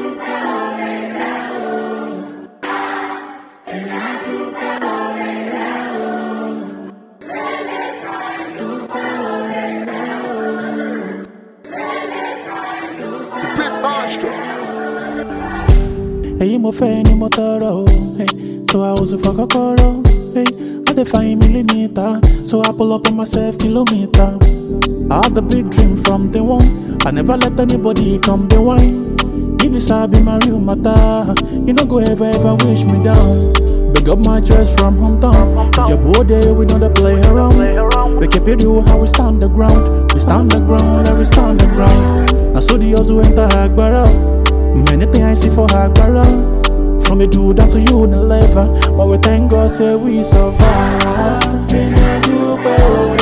Hey, mo fe ni mo toro, hey. So I was a kokoro, hey. I define millimeter, so I pull up on myself kilometer. I had the big dream from day one. I never let anybody come the wine. If you sabi my real matter, you no go ever wish me down. Big up my chest from hometown. If your body, we know the play around. We keep it real how we stand the ground. We stand the ground and we stand the ground. I saw the hustle enter Agbara. Many things I see for Agbara. From a dude down to you in 11. But we thank God say we survive. In a Dupe, oh,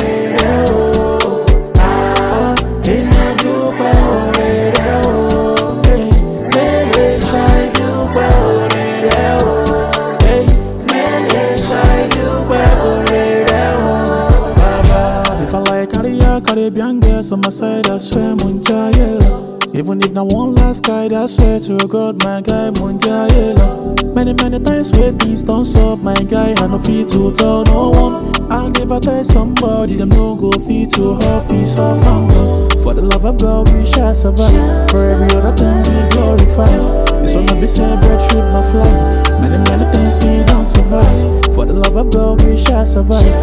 in a Dupe, oh, hey, Mele Shai Dupe, oh, hey, Mele Shai Dupe, oh, Baba. If I like Caribbean girls on my side, I swear Munja yellow. Even if not one last guy, I swear to God, my guy Munja yellow. Many times where things don't stop, my guy, I no fit to tell no one. I never tell somebody, them no go fit to help me suffer. For the love of God, we shall survive. For every other thing we glorify. This one not be said, bread should not fly. Many things we don't survive. For the love of God, we shall survive.